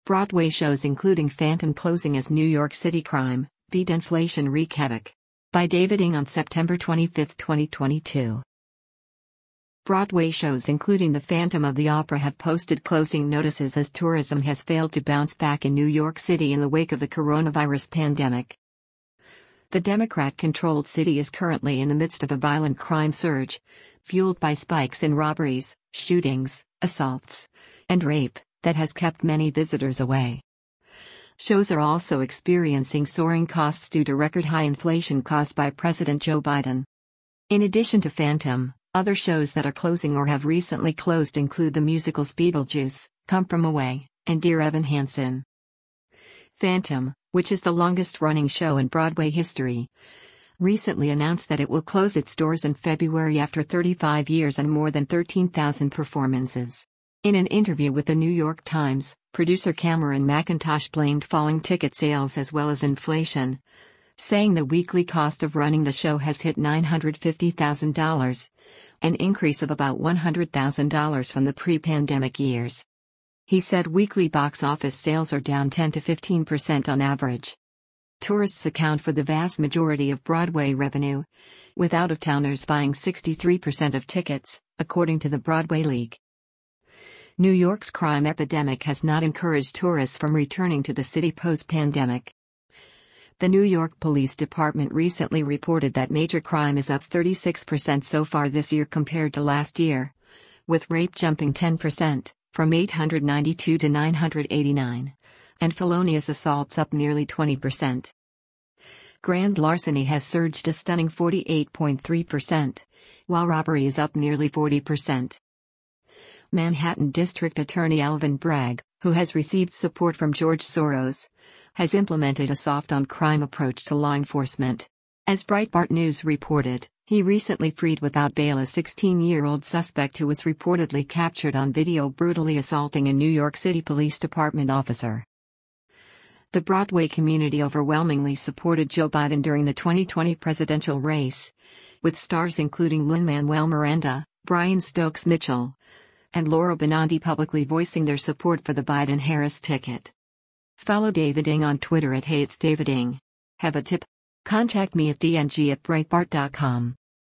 Broadway shows including Phantom closing as New York City crime, beat inflation wreak havoc. By David Ng on September 25, 2022. Broadway shows including The Phantom of the Opera have posted closing notices as tourism has failed to bounce back in New York City in the wake of the coronavirus pandemic. The Democrat-controlled city is currently in the midst of a violent crime surge, fueled by spikes in robberies, shootings, assaults, and rape, that has kept many visitors away. Shows are also experiencing soaring costs due to record-high inflation caused by President Joe Biden. In addition to Phantom, other shows that are closing or have recently closed include the musicals Beetlejuice, Come From Away, and Dear Evan Hansen. Phantom, which is the longest-running show in Broadway history, recently announced that it will close its doors in February after 35 years and more than 13,000 performances. In an interview with the New York Times, producer Cameron McIntosh blamed falling ticket sales as well as inflation, saying the weekly cost of running the show has hit $950,000, an increase of about $100,000 from the pre-pandemic years. He said weekly box office sales are down 10 to 15% on average. Tourists account for the vast majority of Broadway revenue, with out-of-towners buying 63% of tickets, according to the Broadway League. New York's crime epidemic has not encouraged tourists from returning to the city post-pandemic. The New York Police Department recently reported that major crime is up 36% so far this year compared to last year, with rape jumping 10%, from 892 to 989, and felonious assaults up nearly 20%. Grand larceny has surged a stunning 48.3%, while robbery is up nearly 40%. Manhattan District Attorney Alvin Bragg, who has received support from George Soros, has implemented a soft-on-crime approach to law enforcement. As Breitbart News reported, he recently freed without bail a 16-year-old suspect who was reportedly captured on video brutally assaulting a New York City Police Department officer. The Broadway community overwhelmingly supported Joe Biden during the 2020 presidential race, with stars including Lin-Manuel Miranda, Brian Stokes Mitchell, and Laura Benanti publicly voicing their support for the Biden-Harris ticket. Follow David Ng on Twitter at @HeyIt'sDavidNg. Have a tip? Contact me at dng@breitbart.com.